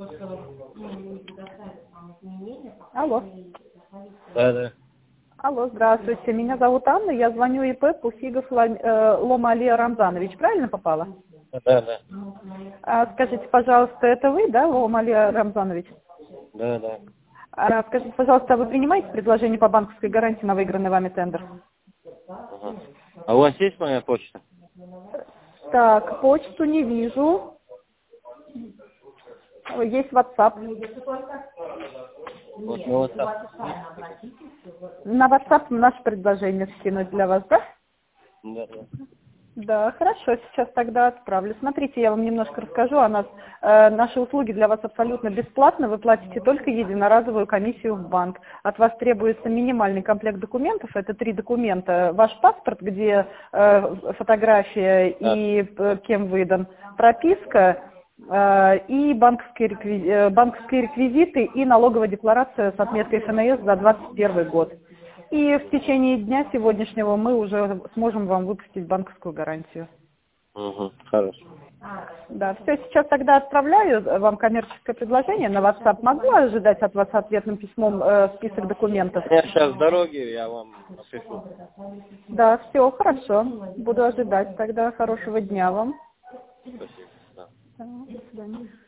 Алло. Да. Алло, здравствуйте. Меня зовут Анна, я звоню ИП Пуфигов Лома Алия Рамзанович. Правильно попала? Да. Скажите, пожалуйста, это вы, да, Лома Алия Рамзанович? Да. Скажите, пожалуйста, вы принимаете предложение по банковской гарантии на выигранный вами тендер? Ага. А у вас есть моя почта? Так, почту не вижу. Есть WhatsApp. Вот на WhatsApp. На WhatsApp наше предложение скинуть для вас, да? Да. Да, хорошо, сейчас тогда отправлю. Смотрите, я вам немножко расскажу о нас. Наши услуги для вас абсолютно бесплатны. Вы платите только единоразовую комиссию в банк. От вас требуется минимальный комплект документов. Это 3 документа. Ваш паспорт, где фотография и кем выдан, прописка и банковские реквизиты и налоговая декларация с отметкой ФНС за 2021 год. И в течение дня сегодняшнего мы уже сможем вам выпустить банковскую гарантию. Угу, хорошо. Да, все, сейчас тогда отправляю вам коммерческое предложение на WhatsApp. Могу ожидать от вас ответным письмом список документов? Я сейчас в дороге, я вам напишу. Да, все, хорошо. Буду ожидать тогда. Хорошего дня вам. Спасибо. Да. Да, до свидания.